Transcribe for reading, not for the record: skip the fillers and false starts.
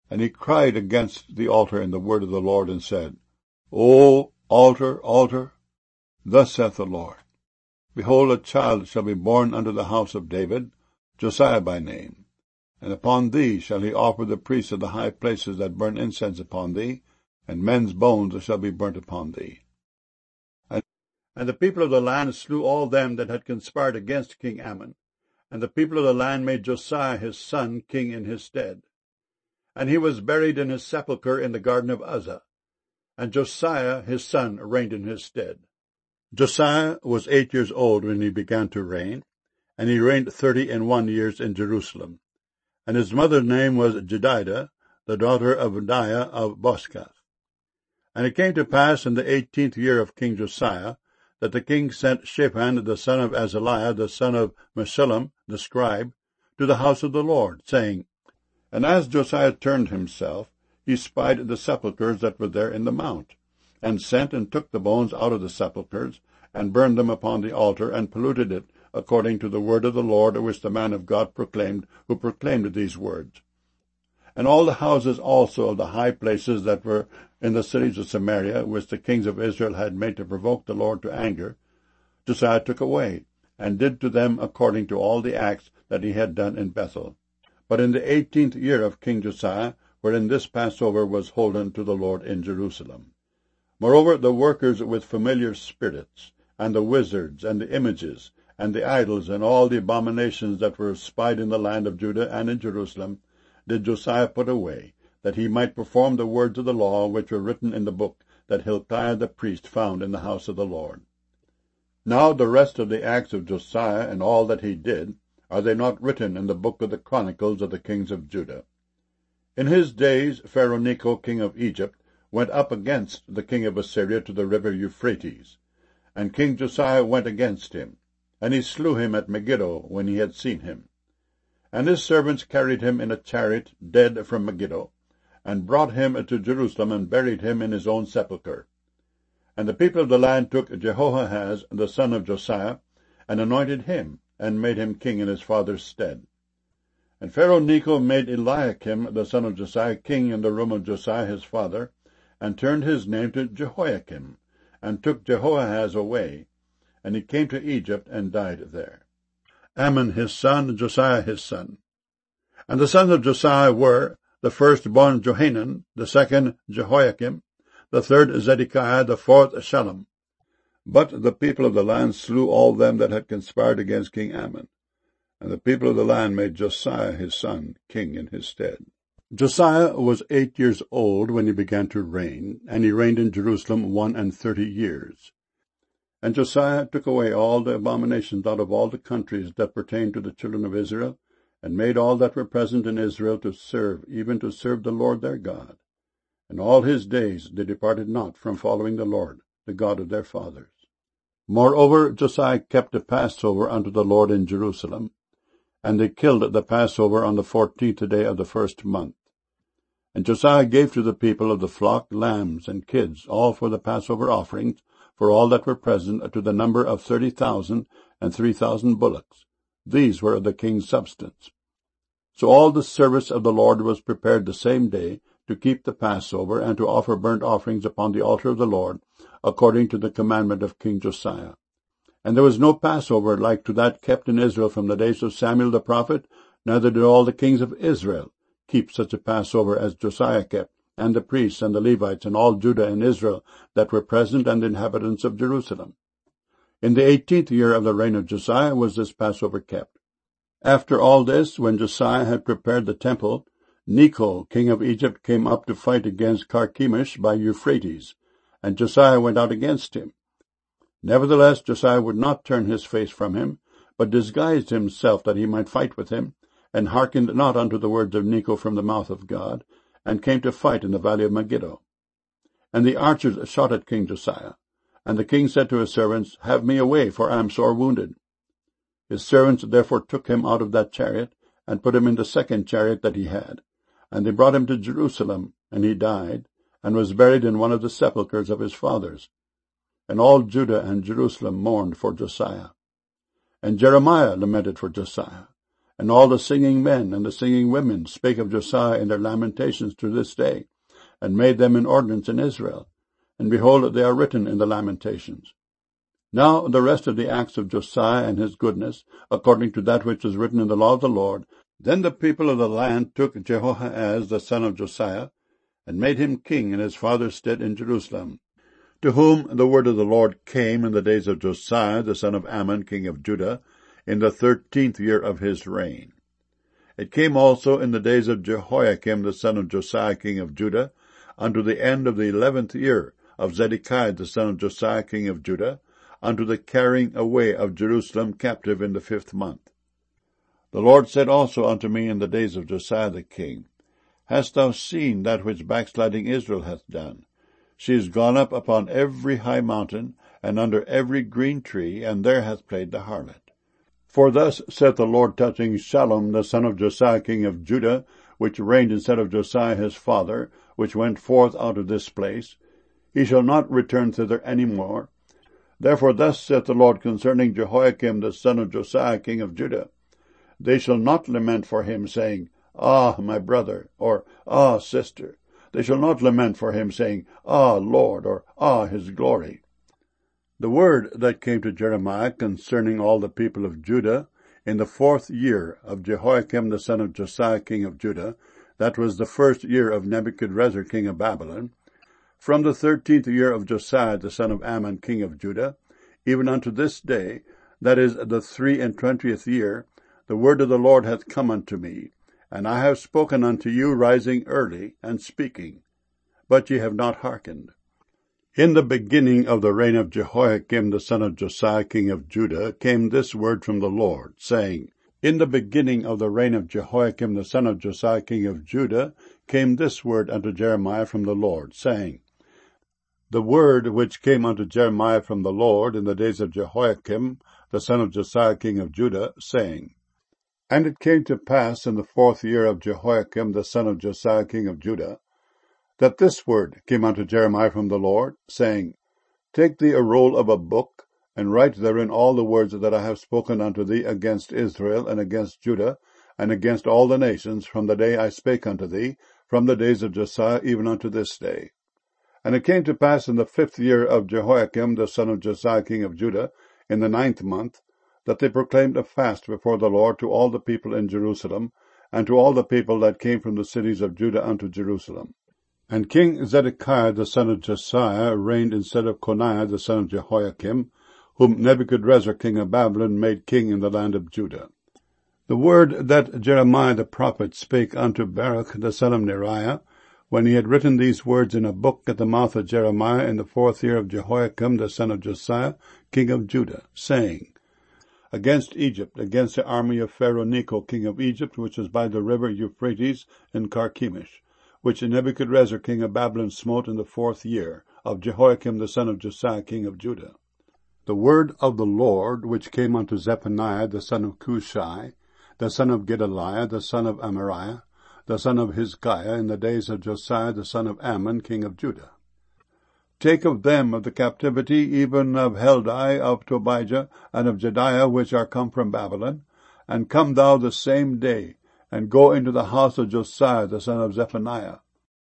And he cried against the altar in the word of the Lord, and said, O altar, altar, thus saith the Lord, Behold, a child shall be born unto the house of David, Josiah by name. And upon thee shall he offer the priests of the high places that burn incense upon thee, and men's bones shall be burnt upon thee. And the people of the land slew all them that had conspired against King Ammon. And the people of the land made Josiah his son king in his stead. And he was buried in his sepulchre in the garden of Uzzah. And Josiah his son reigned in his stead. Josiah was 8 years old when he began to reign, and he reigned 31 years in Jerusalem. And his mother's name was Jedidah, the daughter of Adaiah of Boscath. And it came to pass in the 18th year of King Josiah, that the king sent Shaphan the son of Azaliah, the son of Meshullam, the scribe, to the house of the Lord, saying, And as Josiah turned himself, he spied the sepulchres that were there in the mount, and sent and took the bones out of the sepulchres, and burned them upon the altar, and polluted it, according to the word of the Lord, which the man of God proclaimed, who proclaimed these words. And all the houses also of the high places that were in the cities of Samaria, which the kings of Israel had made to provoke the Lord to anger, Josiah took away, and did to them according to all the acts that he had done in Bethel. But in the 18th year of King Josiah, wherein this Passover was holden to the Lord in Jerusalem. Moreover, the workers with familiar spirits, and the wizards, and the images, and the idols, and all the abominations that were spied in the land of Judah and in Jerusalem, did Josiah put away, that he might perform the words of the law which were written in the book that Hilkiah the priest found in the house of the Lord. Now the rest of the acts of Josiah and all that he did, are they not written in the book of the Chronicles of the kings of Judah? In his days Pharaoh Necho king of Egypt went up against the king of Assyria to the river Euphrates, and King Josiah went against him, and he slew him at Megiddo when he had seen him. And his servants carried him in a chariot dead from Megiddo, and brought him to Jerusalem, and buried him in his own sepulchre. And the people of the land took Jehoahaz the son of Josiah, and anointed him, and made him king in his father's stead. And Pharaoh Necho made Eliakim the son of Josiah king in the room of Josiah his father, and turned his name to Jehoiakim, and took Jehoahaz away, and he came to Egypt, and died there. Ammon his son, Josiah his son. And the sons of Josiah were, the firstborn Johanan, the second Jehoiakim, the third Zedekiah, the fourth Shallum. But the people of the land slew all them that had conspired against King Ammon. And the people of the land made Josiah his son king in his stead. Josiah was 8 years old when he began to reign, and he reigned in Jerusalem 31 years. And Josiah took away all the abominations out of all the countries that pertained to the children of Israel, and made all that were present in Israel to serve, even to serve the Lord their God. And all his days they departed not from following the Lord, the God of their fathers. Moreover, Josiah kept the Passover unto the Lord in Jerusalem, and they killed the Passover on the 14th day of the first month. And Josiah gave to the people of the flock lambs and kids, all for the Passover offerings, for all that were present, to the number of 30,000 and 3,000 bullocks. These were of the king's substance. So all the service of the Lord was prepared the same day, to keep the Passover, and to offer burnt offerings upon the altar of the Lord, according to the commandment of King Josiah. And there was no Passover like to that kept in Israel from the days of Samuel the prophet, neither did all the kings of Israel keep such a Passover as Josiah kept, and the priests and the Levites and all Judah and Israel that were present, and the inhabitants of Jerusalem. In the 18th year of the reign of Josiah was this Passover kept. After all this, when Josiah had prepared the temple, Necho king of Egypt came up to fight against Carchemish by Euphrates, and Josiah went out against him. Nevertheless, Josiah would not turn his face from him, but disguised himself that he might fight with him, and hearkened not unto the words of Necho from the mouth of God, and came to fight in the valley of Megiddo. And the archers shot at King Josiah, and the king said to his servants, Have me away, for I am sore wounded. His servants therefore took him out of that chariot, and put him in the second chariot that he had. And they brought him to Jerusalem, and he died, and was buried in one of the sepulchres of his fathers. And all Judah and Jerusalem mourned for Josiah. And Jeremiah lamented for Josiah, And all the singing men and the singing women spake of Josiah in their lamentations to this day, and made them an ordinance in Israel. And behold, they are written in the Lamentations. Now the rest of the acts of Josiah and his goodness, according to that which is written in the law of the Lord. Then the people of the land took Jehoahaz the son of Josiah, and made him king in his father's stead in Jerusalem, to whom the word of the Lord came in the days of Josiah the son of Ammon king of Judah, in the 13th year of his reign. It came also in the days of Jehoiakim the son of Josiah king of Judah, unto the end of the 11th year of Zedekiah the son of Josiah king of Judah, unto the carrying away of Jerusalem captive in the 5th month. The Lord said also unto me in the days of Josiah the king, Hast thou seen that which backsliding Israel hath done? She is gone up upon every high mountain, and under every green tree, and there hath played the harlot. For thus saith the Lord touching Shallum the son of Josiah king of Judah, which reigned instead of Josiah his father, which went forth out of this place, He shall not return thither any more. Therefore thus saith the Lord concerning Jehoiakim the son of Josiah king of Judah, They shall not lament for him, saying, Ah, my brother, or Ah, sister. They shall not lament for him, saying, Ah, Lord, or Ah, his glory. The word that came to Jeremiah concerning all the people of Judah in the 4th year of Jehoiakim the son of Josiah king of Judah, that was the 1st year of Nebuchadrezzar king of Babylon, from the 13th year of Josiah the son of Ammon king of Judah, even unto this day, that is the 23rd year, the word of the Lord hath come unto me, and I have spoken unto you rising early and speaking, but ye have not hearkened. In the beginning of the reign of Jehoiakim the son of Josiah king of Judah came this word from the Lord, saying, In the beginning of the reign of Jehoiakim the son of Josiah king of Judah came this word unto Jeremiah from the Lord, saying, The word which came unto Jeremiah from the Lord in the days of Jehoiakim the son of Josiah king of Judah, saying, And it came to pass in the 4th year of Jehoiakim the son of Josiah king of Judah, that this word came unto Jeremiah from the Lord, saying, Take thee a roll of a book, and write therein all the words that I have spoken unto thee against Israel, and against Judah, and against all the nations, from the day I spake unto thee, from the days of Josiah even unto this day. And it came to pass in the 5th year of Jehoiakim the son of Josiah king of Judah, in the 9th month, that they proclaimed a fast before the Lord to all the people in Jerusalem, and to all the people that came from the cities of Judah unto Jerusalem. And King Zedekiah the son of Josiah reigned instead of Coniah the son of Jehoiakim, whom Nebuchadrezzar king of Babylon made king in the land of Judah. The word that Jeremiah the prophet spake unto Baruch the son of Neriah, when he had written these words in a book at the mouth of Jeremiah in the 4th year of Jehoiakim the son of Josiah, king of Judah, saying, Against Egypt, against the army of Pharaoh Necho, king of Egypt, which is by the river Euphrates in Carchemish, which Nebuchadrezzar king of Babylon smote in the 4th year of Jehoiakim the son of Josiah, king of Judah. The word of the Lord which came unto Zephaniah the son of Cushai, the son of Gedaliah, the son of Amariah, the son of Hizkiah, in the days of Josiah the son of Ammon, king of Judah. Take of them of the captivity, even of Heldai, of Tobijah, and of Jediah, which are come from Babylon, and come thou the same day, and go into the house of Josiah the son of Zephaniah,